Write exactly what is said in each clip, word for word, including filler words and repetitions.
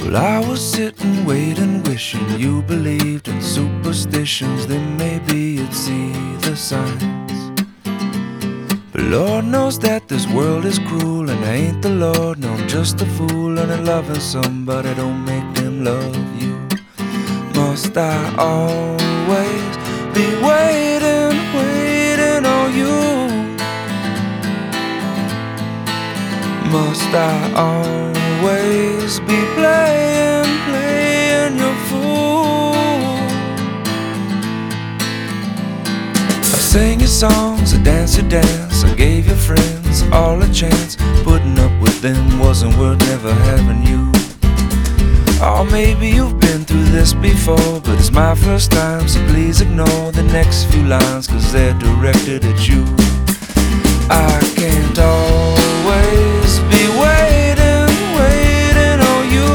Well, I was sitting, waiting, wishing you believed in superstitions. Then maybe you'd see the signs. But Lord knows that this world is cruel, and I ain't the Lord, no, I'm just a fool. And loving somebody don't make them love you. Must I always be waiting, waiting on you? Must I always be playing, playing your fool? I sang your songs, I danced your dance, I gave your friends all a chance. Putting up with them wasn't worth never having you. Or maybe you've been through this before, but it's my first time, so please ignore the next few lines, cause they're directed at you. I can't always be waiting, waiting on you.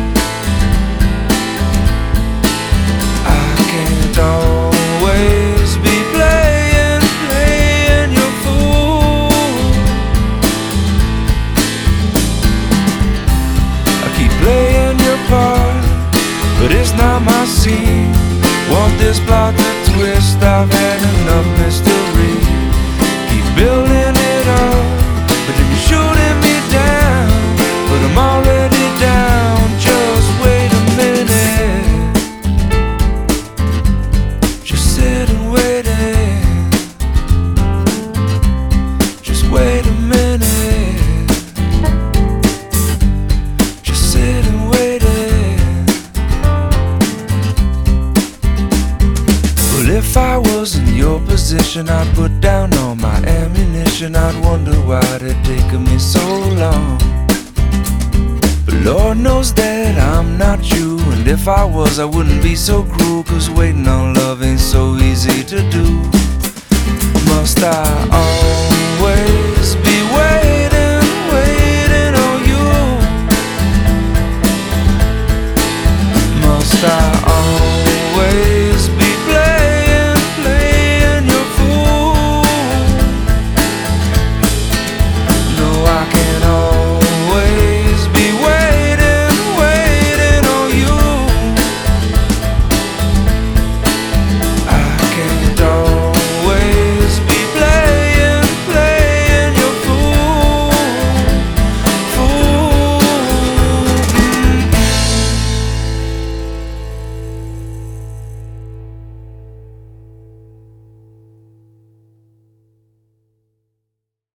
I can't always be playing, playing your fool. I keep playing your part, but it's not my scene. Want this plot to twist, I've had enough mystery. Keep building it up, but then you're shooting me down. But I'm already down, just wait a minute. Just sit and wait it. Just wait a minute. Just sit and wait it. Well, if I was in your position, I'd put down all my ammunition. I'd wonder why it taken me so long. But Lord knows that I'm not you, and if I was, I wouldn't be so cruel, cause waiting on love ain't so easy to do. Must I